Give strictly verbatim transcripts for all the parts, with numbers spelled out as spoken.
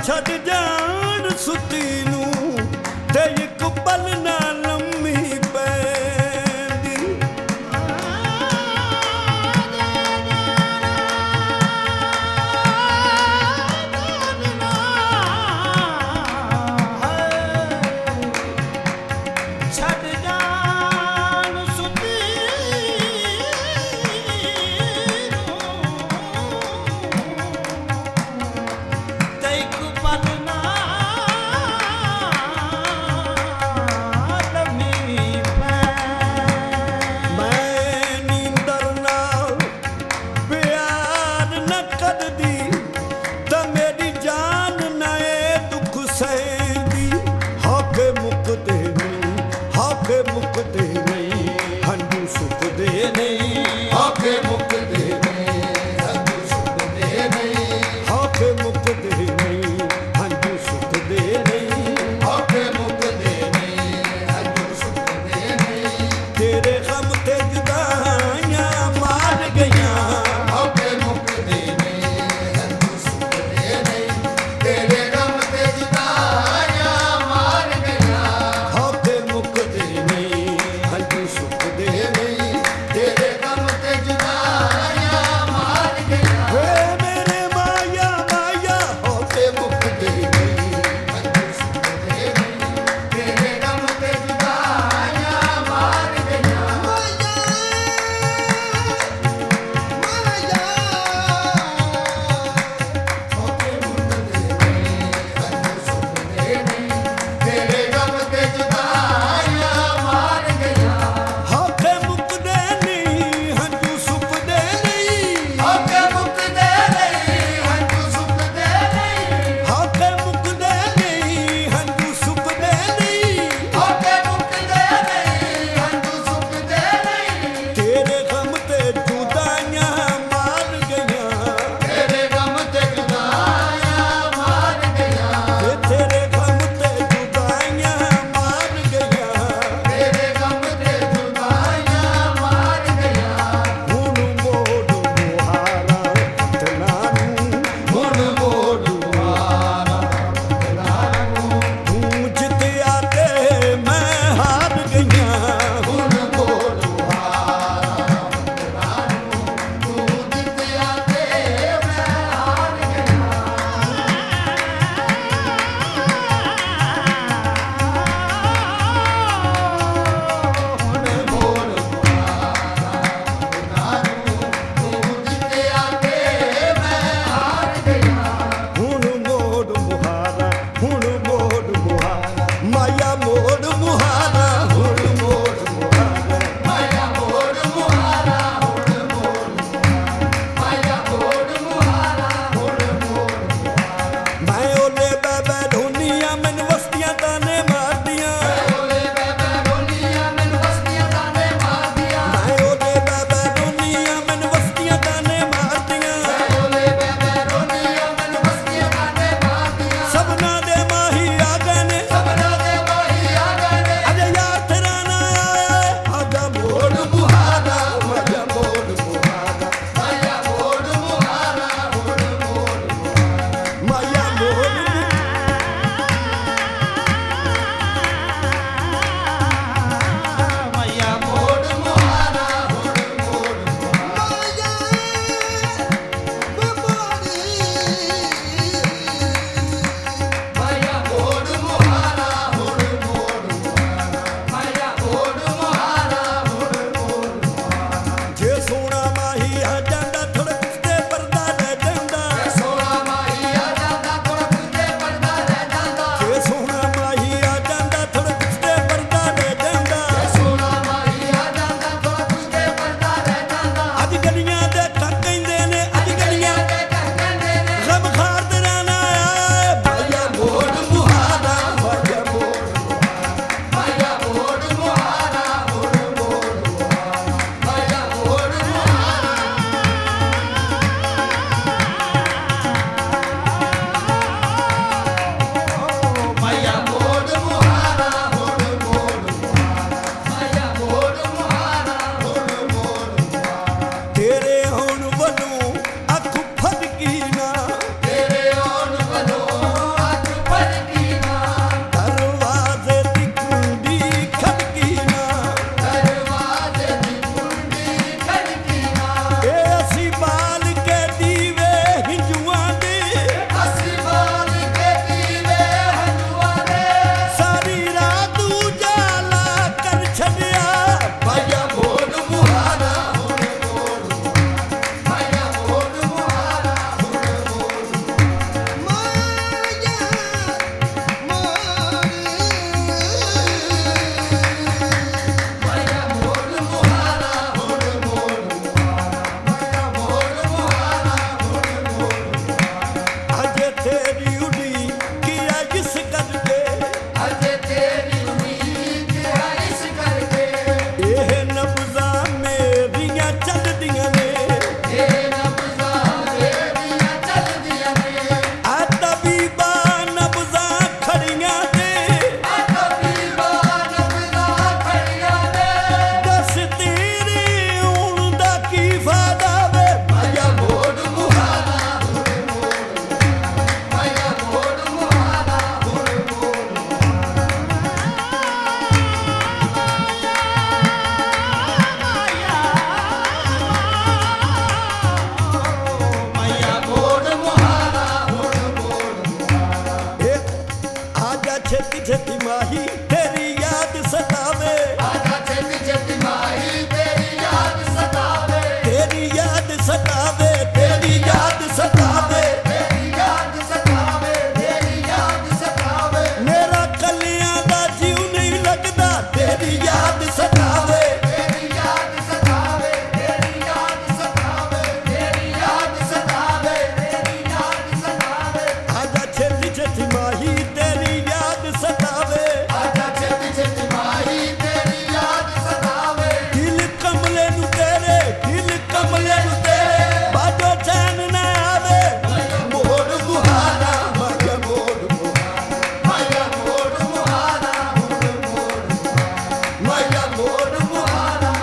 ਛੱਡ ਜਾਣ ਸੁੱਤੀ ਨੂੰ ਤੇ ਇੱਕ ਪਲ ਨਾ ਲੰਮੀ ਪੈਂਦੀ। ਛੱਡ ਜਾਣ ਸੁੱਤੀ ਨੂੰ ਤੇ ਇੱਕ ਪਲ ਨਾ माही तेरी याद सतावे, आजा छेती छेती माही तेरी याद सतावे, तेरी याद सतावे, तेरी याद सतावे, तेरी याद सतावे, तेरी याद सतावे, मेरा कलियां दा जीव नहीं लगदा तेरी याद सतावे, तेरी याद सतावे, तेरी याद सतावे, तेरी याद सतावे, तेरी याद सतावे, आजा छेती छेती माही तेरी याद सतावे, आजा छेती छेती माही तेरी याद सतावे, दिल कमले नू तेरे, दिल कमले नू तेरे बाजो चैन ना आवे, मोड़ मुहारा माया मोड़ मुहारा, माया मोड़ मुहारा, माया मोड़ मुहारा,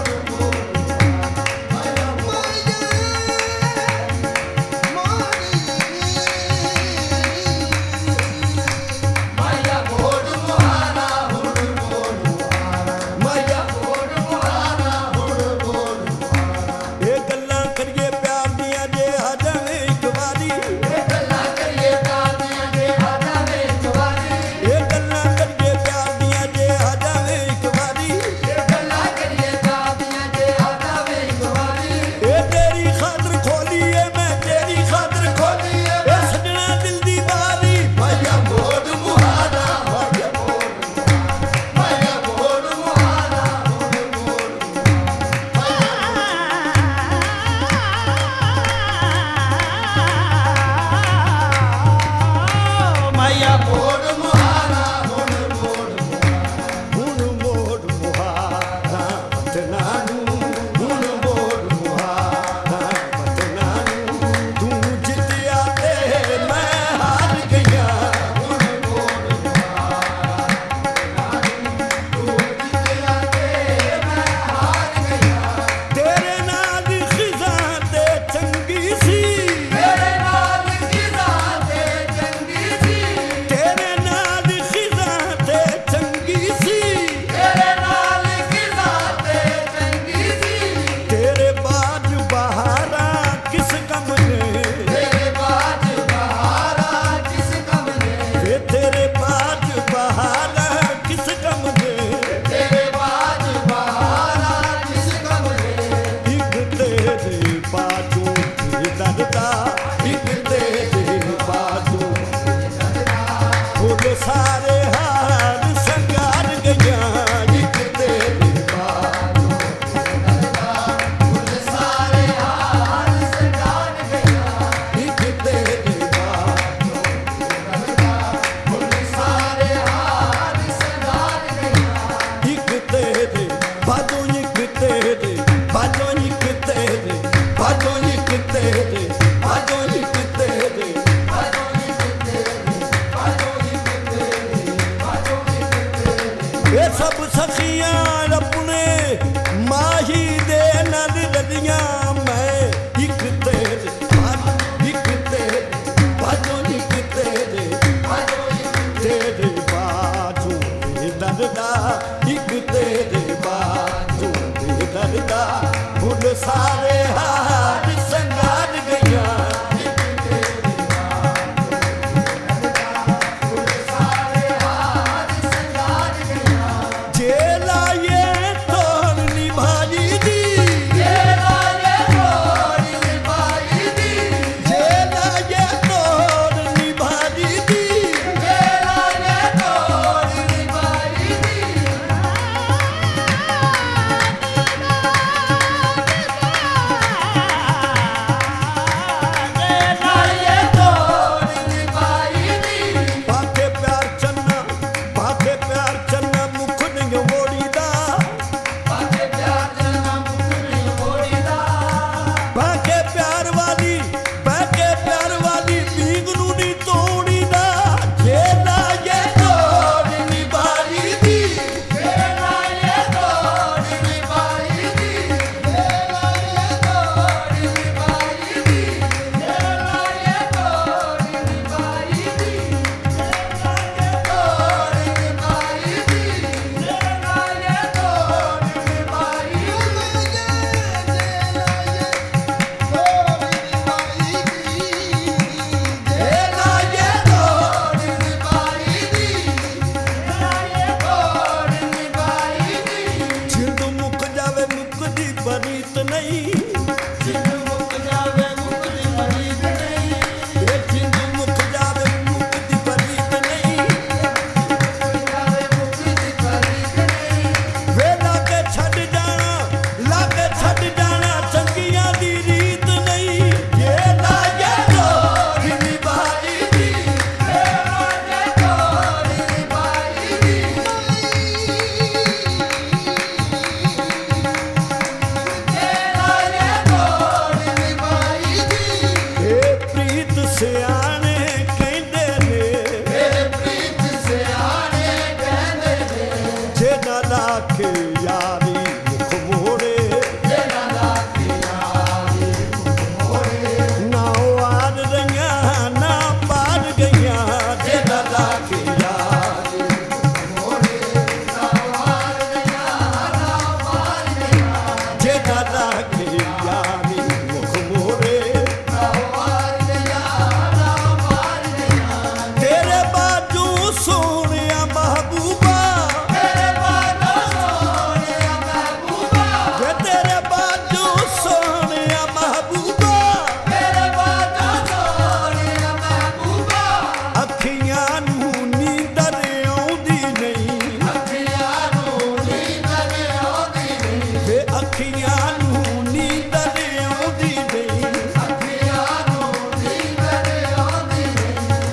माया मोड़ मुहारा, हुड़ मोड़ माया मोड़ मुहारा, हुड़ मोड़ ਇਹ ਗੱਲਾਂ ਕਰੀਏ ਪਿਆਰ ਦੀਆਂ ਜੇ ਆ ਜਾਵੇਂ ਇੱਕ ਵਾਰੀ, ਗੱਲਾਂ ਕਰੀਏ ਪਿਆਰ ਦੀਆਂ ਜੇ ਆ ਜਾਵੇ ਜਵਾਨੀ, ਇਹ ਗੱਲਾਂ ਕਰੀਏ ਪਿਆਰ ਦੀਆਂ ਜੇ ਆ ਜਾਵੇਂ ਇੱਕ ਵਾਰੀ, ਇਹ ਗੱਲਾਂ ਕਰੀਏ ਪਿਆਰ ਦੀਆਂ ਜੇ ਆ ਜਾਵੇ ਜਵਾਨੀ, ਇਹ ਤੇਰੀ ਖਾਤਰ ਖੋਲੀਏ ਮੈਂ ਤੇਰੀ ਖਾਤਰ ਖੋਲੀਏ ਇਹ ਸੱਜਣਾ ਦਿਲ ਦੀ ਬਾਰੀ, ਮਾਇਆ ਮੋੜ ਮੁਹਾਰਾ, ਮਾਇਆ ਮੋੜ ਮਾਇਆ ਮੋੜ ਮੁਹਾਰਾ, ਮਾਇਆ ਮੋੜ ਮੁਹਾਰਾ, ਹੁਣ ਮੋੜ ਹੁਣ ਮੋੜ ਮੁਹਾਰਾ ਵਤਨਾਂ ਨੂੰ, ਹੁਣ ਮੋੜ ਮੁਹਾਰਾ ਵਤਨਾਂ ਨੂੰ, ਤੂੰ ਜਿੱਤਿਆ ਤੇ ਮੈਂ ਹਾਰ ਗਈਆਂ, ਤੇਰੇ ਨਾਲ ਖਿਜ਼ਾਂ ਤੇ ਚੰਗੀ ਸੀ, ਮੇਰੇ ਨਾਲ ਕਿਜ਼ਾਂ ਤੇ ਚੰਗੀ ਸੀ, ਤੇਰੇ ਨਾਲ ਖਿਜ਼ਾਂ ਤੇ ਚੰਗੀ ਸੀ, ਮੇਰੇ ਨਾਲ ਕਿਜ਼ਾਂ ਤੇ ਚੰਗੀ ਸੀ, ਤੇਰੇ ਬਾਜ ਬਹਾਰਾਂ ਕਿਸ ਕੰਮ ਨੇ, ਤੇਰੇ ਬਾਜ ਬਹਾਰਾ ਜਿਸ ਕਮ ਨੇ, ਵੇ ਤੇਰੇ ਬਾਜ ਬਹਾਰਾਂ ਕਿਸ ਕੰਮ ਨੇ, ਤੇਰੇ ਬਾਜ ਬਹਾਰਾ ਜਿਸ ਕਮ ਨੇ, ਇੱਕ ਤੇਰੇ ਬਾਜੂ ਤੇ ਦਰਦਾ, ਇੱਕ ਤੇਰੇ ਬਾਜੂ ਫੁੱਲ ਸਾਰੇ ਹਾਰ ਸੰਗਾਰ ਗਈਆਂ, ਇੱਕ ਤੇਰੇ ਬਾਜੂ ਸਾਰੇ ਹਾਰ ਸੰਗਾਰ ਗਈਆਂ, ਇੱਕ ਤੇਰੇ ਬਾਜੂ ਸਾਰੇ ਹਾਰ ਸੰਗਾਰ ਗਈਆਂ, ਇੱਕ ਤੇਰੇ ਬਾਜੂ, ਇੱਕ ਤੇਰੇ ਬਾਜੂ, ਇੱਕ ਤੇਰੇ ਬਾਜੂ, ਇੱਕ ਤੇਰੇ ਬਾਜੂ, ਇੱਕ ਤੇਰੇ ਇਹ ਸਭ ਸਖੀਆਂ ਆਪਣੇ ਮਾਹੀ ਦੇ ਨਾਲ ਰਲੀਆਂ, ਮੈਂ ਇੱਕ ਤੇਰੇ ਬਾਜੂ, ਇੱਕ ਤੇਰੇ ਬਾਜੂ, ਇੱਕ ਤੇਰੇ ਤੇਰੇ ਬਾਜੂ ਤੇ ਦਰਦਾ, ਇੱਕ ਤੇਰੇ ਬਾਜੂ ਤੇ ਦਰਦਾ, ਫੁੱਲ ਸਾਰੇ ਹਾਰ ਸੰਗਾਰ ਗਈਆਂ, ਸਾਰੇ ਹਾਰ ਸੰਗਾਰ ਗਈਆਂ, ਜੇ ਲਾਏ ਤੋੜਨੀ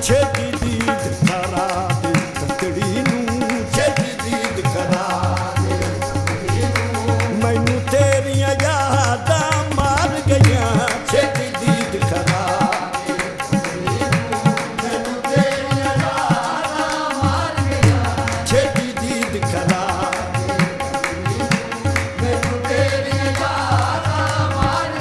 ਛੇਤੀ ਦੀਦ ਕਰਾ ਦੇ ਤਕੜੀ ਨੂੰ ਛੇਤੀ ਦੀਦ ਕਰਾ ਦੇ ਮੈਨੂੰ ਤੇਰੀਆਂ ਯਾਦਾਂ ਮਾਰ ਗਈਆਂ ਛੇਤੀ ਦੀਦ ਕਰਾ ਮੈਨੂੰ ਤੇਰੀਆਂ ਯਾਦਾਂ ਮਾਰ ਗਈਆਂ ਛੇਤੀ ਦੀਦ ਕਰਾ ਮੈਨੂੰ ਤੇਰੀਆਂ ਯਾਦਾਂ ਮਾਰ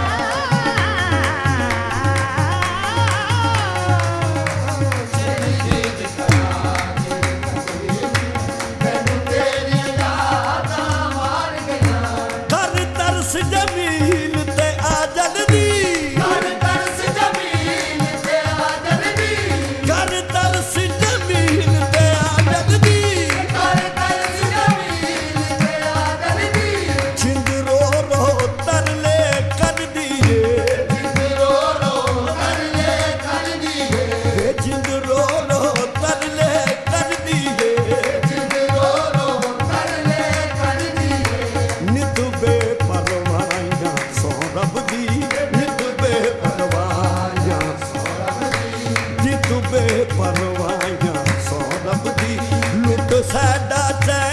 ਮੈਨੂੰ ਤੇਰੀਆਂ ਯਾਦਾਂ ਮਾਰ ਗਈਆਂ ਕਰ ਤਰਸ ਜਮੀਲ ਤੇ ਆ ਜਲਦੀ ਕਰ ਤਰਸ ਜ਼ਮੀਨ ਤੇ ਆ ਜਲਦੀ ਕਰ ਤਰਸ ਜਮੀਲ ਤੇ ਆ ਜਲਦੀ ਕਰ ਤਰਸ ਜ਼ਮੀਨ ਤੇ ਆ ਜਲਦੀ ਛਿੰਦ ਰੋ ਰੋ ਤਰਲੇ ਕਰਦੀ ਏ ਰੋ ਰੋ ਕਰ ਲੈ ਕਰਦੀ ਏ ਵੇ ਛਿੰਦ ਰੋ ਰੋ ਤਰਲੇ ਕਰਦੀ ਏ ਜਿੰਦ ਰੋ ਰੋ ਕਰ ਲੈ ਕਰਦੀ ਏ ਨਿਤ ਬੇਪਰਵਾਹੀਆਂ ਸੋ ਰੱਬ ਦੀ ਨਿਤ ਬੇਪਰਵਾਹੀਆਂ ਨਿਤ ਬੇਪਰਵਾਹੀਆਂ ਸੋ ਰੱਬ ਦੀ ਲੁੱਟ ਸਾਡਾ ਚੈਨ